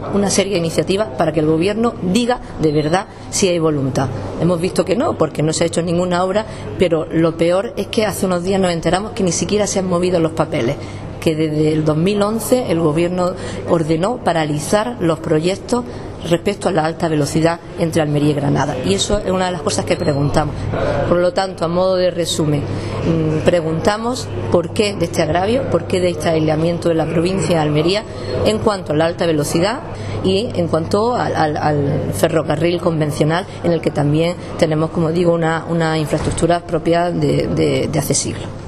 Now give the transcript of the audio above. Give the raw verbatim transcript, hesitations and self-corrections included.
una serie de iniciativas para que el Gobierno diga de verdad si hay voluntad. Hemos visto que no, porque no se ha hecho ninguna obra, pero lo peor es que hace unos días nos enteramos que ni siquiera se han movido los papeles, que desde el dos mil once el Gobierno ordenó paralizar los proyectos respecto a la alta velocidad entre Almería y Granada, y eso es una de las cosas que preguntamos. Por lo tanto, a modo de resumen, preguntamos por qué de este agravio, por qué de este aislamiento de la provincia de Almería en cuanto a la alta velocidad y en cuanto al, al, al ferrocarril convencional, en el que también tenemos, como digo, una, una infraestructura propia de, de, de hace siglos.